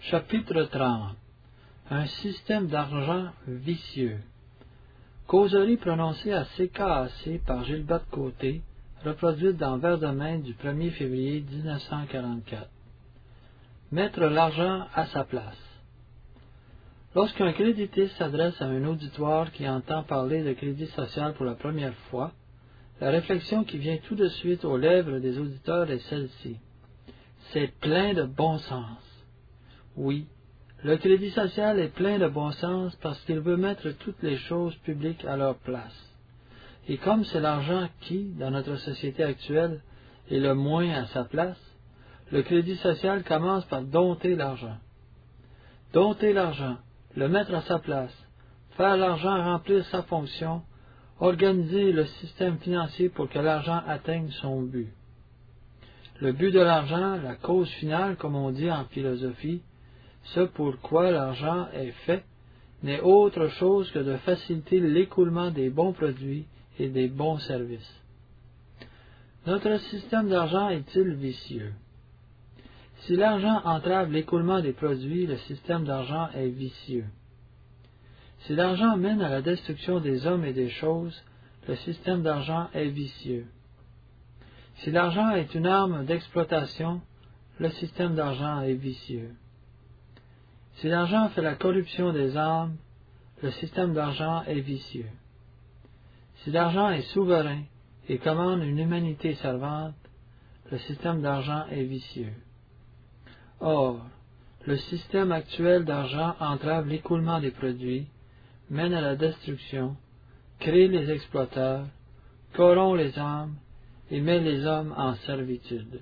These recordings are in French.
Chapitre 30. Un système d'argent vicieux. Causerie prononcée à CKAC par Gilbert Côté, reproduite dans Vers de main du 1er février 1944. Mettre l'argent à sa place. Lorsqu'un créditiste s'adresse à un auditoire qui entend parler de crédit social pour la première fois, la réflexion qui vient tout de suite aux lèvres des auditeurs est celle-ci. C'est plein de bon sens. Oui, le crédit social est plein de bon sens parce qu'il veut mettre toutes les choses publiques à leur place. Et comme c'est l'argent qui, dans notre société actuelle, est le moins à sa place, le crédit social commence par dompter l'argent. Dompter l'argent, le mettre à sa place, faire l'argent remplir sa fonction, organiser le système financier pour que l'argent atteigne son but. Le but de l'argent, la cause finale, comme on dit en philosophie, ce pourquoi l'argent est fait, n'est autre chose que de faciliter l'écoulement des bons produits et des bons services. Notre système d'argent est-il vicieux? Si l'argent entrave l'écoulement des produits, le système d'argent est vicieux. Si l'argent mène à la destruction des hommes et des choses, le système d'argent est vicieux. Si l'argent est une arme d'exploitation, le système d'argent est vicieux. Si l'argent fait la corruption des âmes, le système d'argent est vicieux. Si l'argent est souverain et commande une humanité servante, le système d'argent est vicieux. Or, le système actuel d'argent entrave l'écoulement des produits, mène à la destruction, crée les exploiteurs, corrompt les âmes et met les hommes en servitude.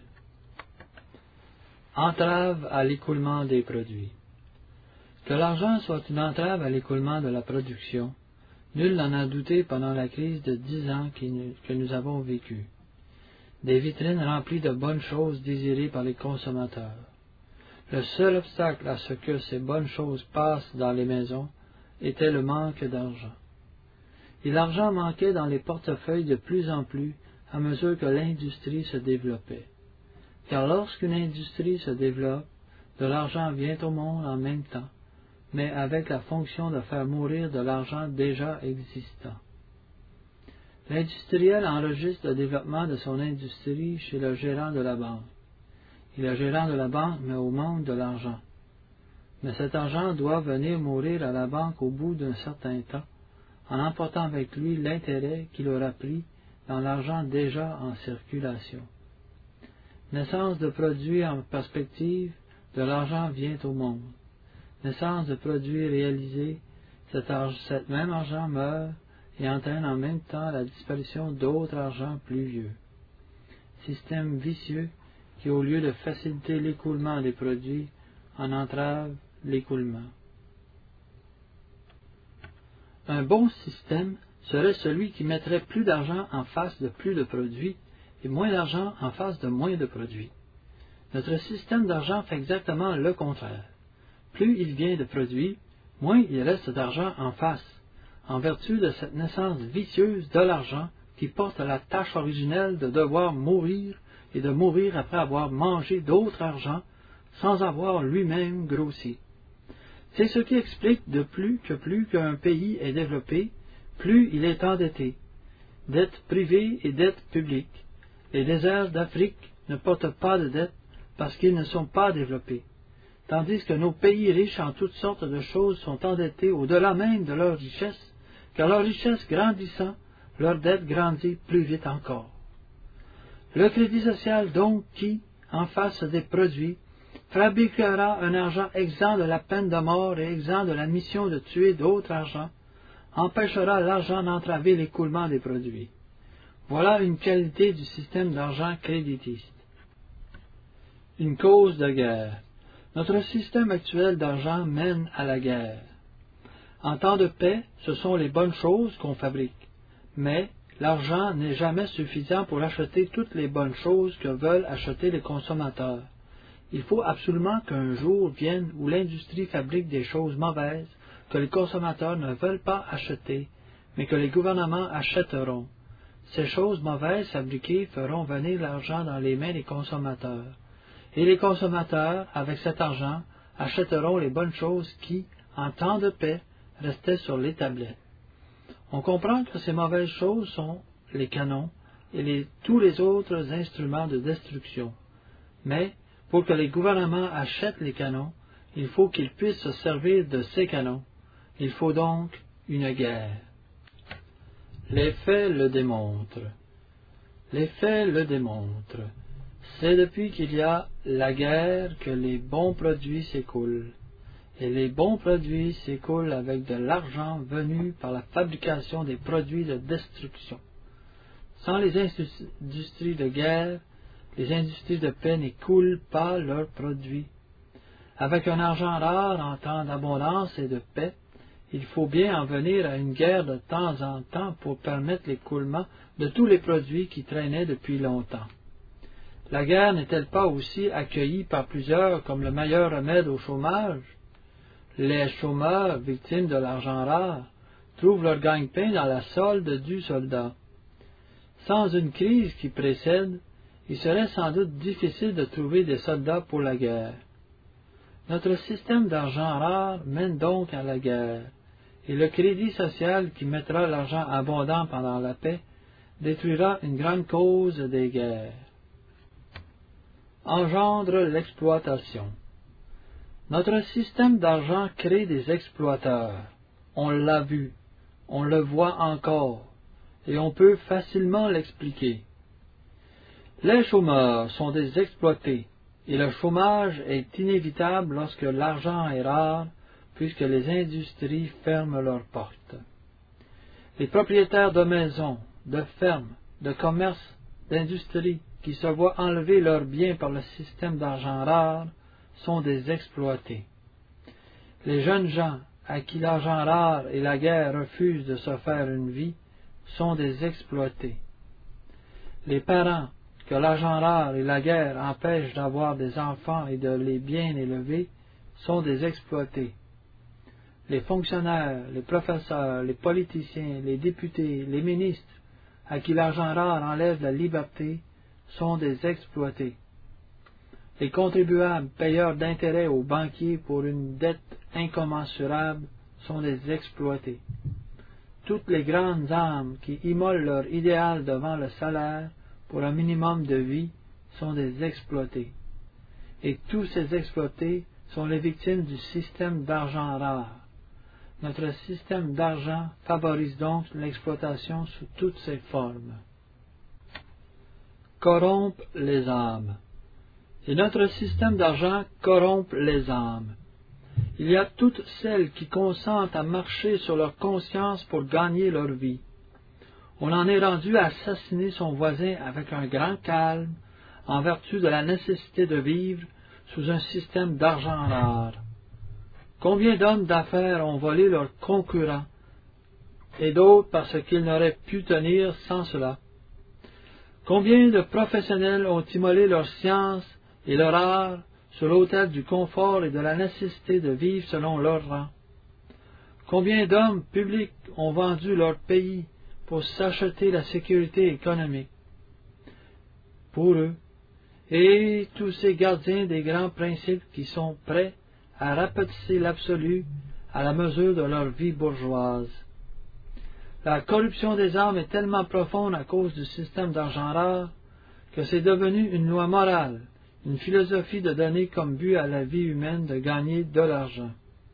Entrave à l'écoulement des produits. Que l'argent soit une entrave à l'écoulement de la production, nul n'en a douté pendant la crise de 10 ans que nous avons vécue. Des vitrines remplies de bonnes choses désirées par les consommateurs. Le seul obstacle à ce que ces bonnes choses passent dans les maisons était le manque d'argent. Et l'argent manquait dans les portefeuilles de plus en plus à mesure que l'industrie se développait. Car lorsqu'une industrie se développe, de l'argent vient au monde en même temps, mais avec la fonction de faire mourir de l'argent déjà existant. L'industriel enregistre le développement de son industrie chez le gérant de la banque. Et le gérant de la banque met au monde de l'argent. Mais cet argent doit venir mourir à la banque au bout d'un certain temps, en emportant avec lui l'intérêt qu'il aura pris dans l'argent déjà en circulation. Naissance de produits en perspective, de l'argent vient au monde. Naissance de produits réalisés, cet même argent meurt et entraîne en même temps la disparition d'autres argents plus vieux. Système vicieux qui, au lieu de faciliter l'écoulement des produits, en entrave l'écoulement. Un bon système serait celui qui mettrait plus d'argent en face de plus de produits et moins d'argent en face de moins de produits. Notre système d'argent fait exactement le contraire. Plus il vient de produits, moins il reste d'argent en face, en vertu de cette naissance vicieuse de l'argent qui porte la tâche originelle de devoir mourir et de mourir après avoir mangé d'autres argent sans avoir lui-même grossi. C'est ce qui explique de plus qu'un pays est développé, plus il est endetté. Dette privée et dette publique. Les déserts d'Afrique ne portent pas de dette parce qu'ils ne sont pas développés, tandis que nos pays riches en toutes sortes de choses sont endettés au-delà même de leur richesse, car leur richesse grandissant, leur dette grandit plus vite encore. Le crédit social donc qui, en face des produits, fabriquera un argent exempt de la peine de mort et exempt de la mission de tuer d'autres argents, empêchera l'argent d'entraver l'écoulement des produits. Voilà une qualité du système d'argent créditiste. Une cause de guerre. Notre système actuel d'argent mène à la guerre. En temps de paix, ce sont les bonnes choses qu'on fabrique, mais l'argent n'est jamais suffisant pour acheter toutes les bonnes choses que veulent acheter les consommateurs. Il faut absolument qu'un jour vienne où l'industrie fabrique des choses mauvaises que les consommateurs ne veulent pas acheter, mais que les gouvernements achèteront. Ces choses mauvaises fabriquées feront venir l'argent dans les mains des consommateurs. Et les consommateurs, avec cet argent, achèteront les bonnes choses qui, en temps de paix, restaient sur les tablettes. On comprend que ces mauvaises choses sont les canons et tous les autres instruments de destruction. Mais, pour que les gouvernements achètent les canons, il faut qu'ils puissent se servir de ces canons. Il faut donc une guerre. Les faits le démontrent. Les faits le démontrent. C'est depuis qu'il y a la guerre que les bons produits s'écoulent. Et les bons produits s'écoulent avec de l'argent venu par la fabrication des produits de destruction. Sans les industries de guerre, les industries de paix n'écoulent pas leurs produits. Avec un argent rare en temps d'abondance et de paix, il faut bien en venir à une guerre de temps en temps pour permettre l'écoulement de tous les produits qui traînaient depuis longtemps. La guerre n'est-elle pas aussi accueillie par plusieurs comme le meilleur remède au chômage? Les chômeurs, victimes de l'argent rare, trouvent leur gagne-pain dans la solde du soldat. Sans une crise qui précède, il serait sans doute difficile de trouver des soldats pour la guerre. Notre système d'argent rare mène donc à la guerre, et le crédit social qui mettra l'argent abondant pendant la paix détruira une grande cause des guerres. Engendre l'exploitation. Notre système d'argent crée des exploiteurs. On l'a vu, on le voit encore, et on peut facilement l'expliquer. Les chômeurs sont des exploités, et le chômage est inévitable lorsque l'argent est rare, puisque les industries ferment leurs portes. Les propriétaires de maisons, de fermes, de commerces, d'industries, qui se voient enlever leurs biens par le système d'argent rare, sont des exploités. Les jeunes gens à qui l'argent rare et la guerre refusent de se faire une vie sont des exploités. Les parents que l'argent rare et la guerre empêchent d'avoir des enfants et de les bien élever sont des exploités. Les fonctionnaires, les professeurs, les politiciens, les députés, les ministres à qui l'argent rare enlève la liberté sont des exploités. Les contribuables payeurs d'intérêts aux banquiers pour une dette incommensurable sont des exploités. Toutes les grandes âmes qui immolent leur idéal devant le salaire pour un minimum de vie sont des exploités. Et tous ces exploités sont les victimes du système d'argent rare. Notre système d'argent favorise donc l'exploitation sous toutes ses formes. Corrompre les âmes. Et notre système d'argent corrompt les âmes. Il y a toutes celles qui consentent à marcher sur leur conscience pour gagner leur vie. On en est rendu à assassiner son voisin avec un grand calme, en vertu de la nécessité de vivre sous un système d'argent rare. Combien d'hommes d'affaires ont volé leurs concurrents, et d'autres parce qu'ils n'auraient pu tenir sans cela? Combien de professionnels ont immolé leur science et leur art sur l'autel du confort et de la nécessité de vivre selon leur rang? Combien d'hommes publics ont vendu leur pays pour s'acheter la sécurité économique? Pour eux, et tous ces gardiens des grands principes qui sont prêts à rapetisser l'absolu à la mesure de leur vie bourgeoise. La corruption des âmes est tellement profonde à cause du système d'argent rare que c'est devenu une loi morale, une philosophie de donner comme but à la vie humaine de gagner de l'argent.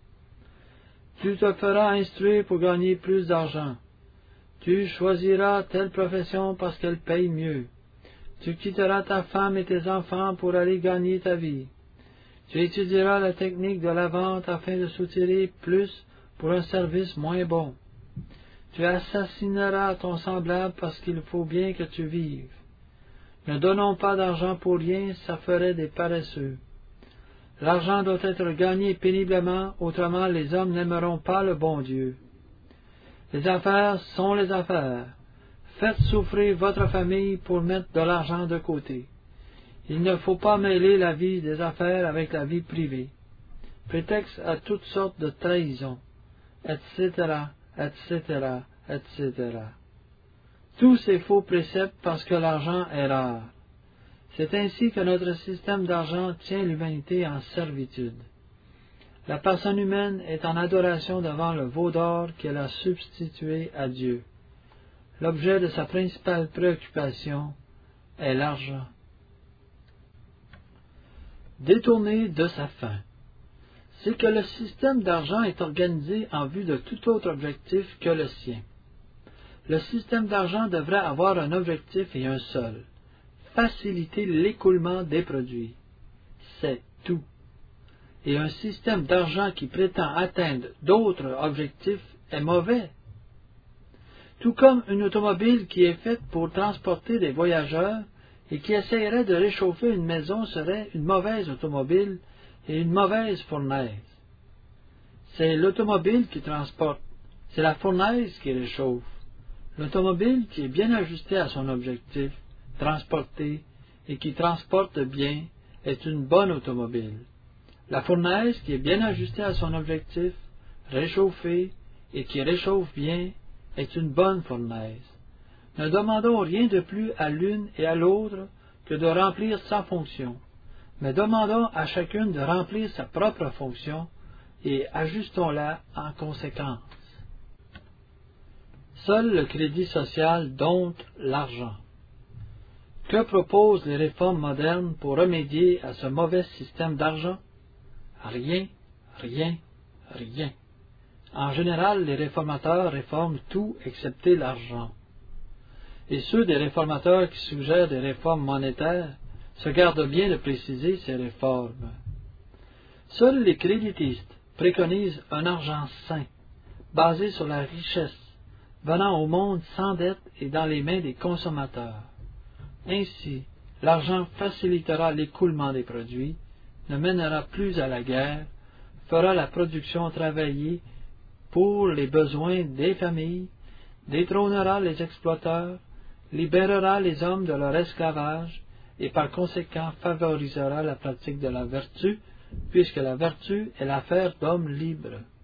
Tu te feras instruire pour gagner plus d'argent. Tu choisiras telle profession parce qu'elle paye mieux. Tu quitteras ta femme et tes enfants pour aller gagner ta vie. Tu étudieras la technique de la vente afin de soutirer plus pour un service moins bon. Tu assassineras ton semblable parce qu'il faut bien que tu vives. Ne donnons pas d'argent pour rien, ça ferait des paresseux. L'argent doit être gagné péniblement, autrement les hommes n'aimeront pas le bon Dieu. Les affaires sont les affaires. Faites souffrir votre famille pour mettre de l'argent de côté. Il ne faut pas mêler la vie des affaires avec la vie privée. Prétexte à toutes sortes de trahisons, etc., etc., etc. Tous ces faux préceptes parce que l'argent est rare. C'est ainsi que notre système d'argent tient l'humanité en servitude. La personne humaine est en adoration devant le veau d'or qu'elle a substitué à Dieu. L'objet de sa principale préoccupation est l'argent. Détourné de sa fin. C'est que le système d'argent est organisé en vue de tout autre objectif que le sien. Le système d'argent devrait avoir un objectif et un seul: faciliter l'écoulement des produits. C'est tout. Et un système d'argent qui prétend atteindre d'autres objectifs est mauvais. Tout comme une automobile qui est faite pour transporter des voyageurs et qui essayerait de réchauffer une maison serait une mauvaise automobile et une mauvaise fournaise. C'est l'automobile qui transporte, c'est la fournaise qui réchauffe. L'automobile qui est bien ajustée à son objectif, transportée et qui transporte bien, est une bonne automobile. La fournaise qui est bien ajustée à son objectif, réchauffée et qui réchauffe bien, est une bonne fournaise. Ne demandons rien de plus à l'une et à l'autre que de remplir sa fonction, mais demandons à chacune de remplir sa propre fonction et ajustons-la en conséquence. Seul le crédit social dompte l'argent. Que proposent les réformes modernes pour remédier à ce mauvais système d'argent? Rien, rien, rien. En général, les réformateurs réforment tout excepté l'argent. Et ceux des réformateurs qui suggèrent des réformes monétaires se gardent bien de préciser ces réformes. Seuls les créditistes préconisent un argent sain, basé sur la richesse, venant au monde sans dette et dans les mains des consommateurs. Ainsi, l'argent facilitera l'écoulement des produits, ne mènera plus à la guerre, fera la production travailler pour les besoins des familles, détrônera les exploiteurs, libérera les hommes de leur esclavage et par conséquent favorisera la pratique de la vertu, puisque la vertu est l'affaire d'hommes libres.